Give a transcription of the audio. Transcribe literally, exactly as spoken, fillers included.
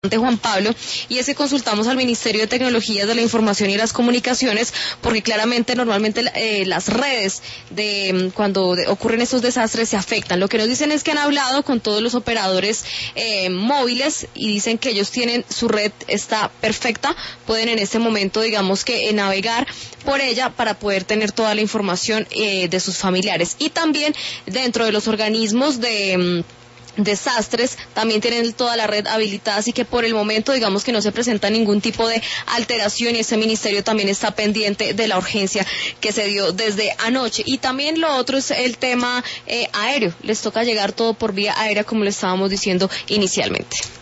Juan Pablo, y es que consultamos al Ministerio de Tecnologías de la Información y las Comunicaciones, porque claramente normalmente eh, las redes de cuando de, ocurren estos desastres se afectan. Lo que nos dicen es que han hablado con todos los operadores eh, móviles y dicen que ellos tienen, su red está perfecta, pueden en este momento digamos que eh, navegar por ella para poder tener toda la información eh, de sus familiares. Y también dentro de los organismos de desastres también tienen toda la red habilitada, así que por el momento digamos que no se presenta ningún tipo de alteración y este ministerio también está pendiente de la urgencia que se dio desde anoche. Y también lo otro es el tema eh, aéreo, les toca llegar todo por vía aérea como le estábamos diciendo inicialmente.